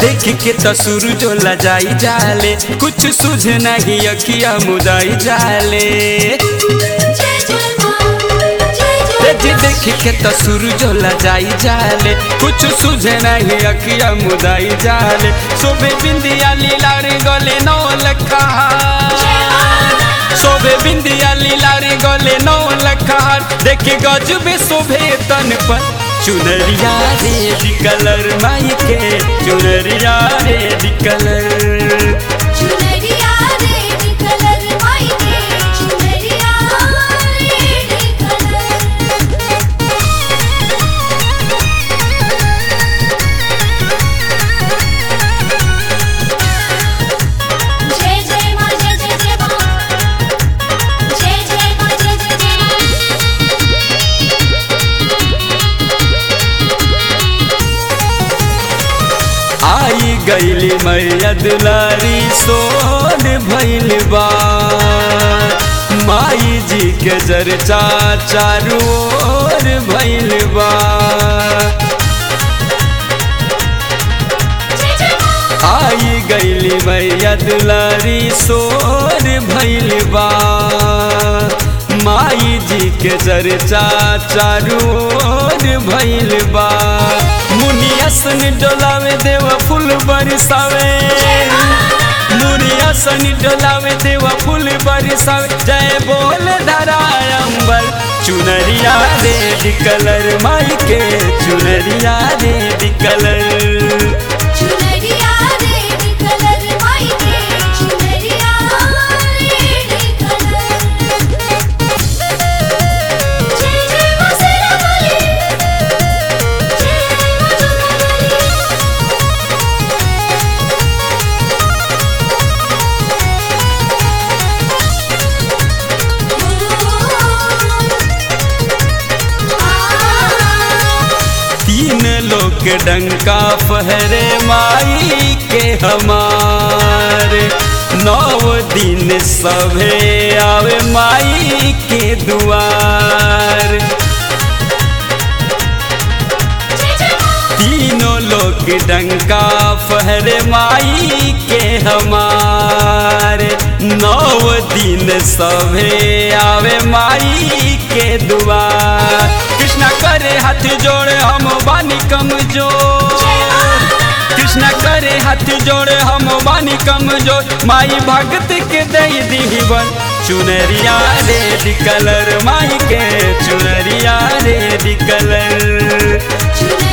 देख के तो सूरजो लजाई जाले, कुछ सूझे नहीं अखिया मुदाई जाले। देख के तो सूरजो लजाई जाले, कुछ सूझे नहीं अखिया मुदाई जाले। शोभे बिंदिया लीला रे गले नौ लखा, शोभे बिंदिया लीला रे गले नौ लखा। देख गजबे शोभे तन पर चुनरिया रेड कलर माई के, चुनरिया रेड कलर, चुनरिया रेड कलर माई के, चुनरिया रेड कलर। जय जय मां, जय जय जय मां, जय जय मां, जय जय जय मां। आई गईली मैया दुलारी सोन भइल बा। माई जी के चर्चा चारू ओर भइल बा। आई गईली मैया दुलारी सोन भइल बा। माई जी के चर्चा चारू ओर भइल बा। मुनियासन डोलावे देवा फूल बरसावे, मुनियासन डोलावे देवा फूल बरसावे। जय बोल धरा अंबर, चुनरिया रेड कलर माई के, चुनरिया रेड कलर, चुनरिया रेड कलर माई के, चुनरिया रेड कलर। जय जय मां शेरा वाली, जय मां जोगा वाली। तीन लोग डंका फहरे माई के हमारे। 9 दिन सभे आवे माई के दुआर। तीनों लोग डंका फहरे माई के हमारे। 9 दिन सभे आवे माई के दुआर। कृष्णा करे हाथ जोड़े हम बानी कमजोर, कृष्णा करे हाथ जोड़े हम बानी कमजोर। माई भगत के दई दीवन, चुनरिया रेड कलर माई के, चुनरिया रेड कलर, चुनरिया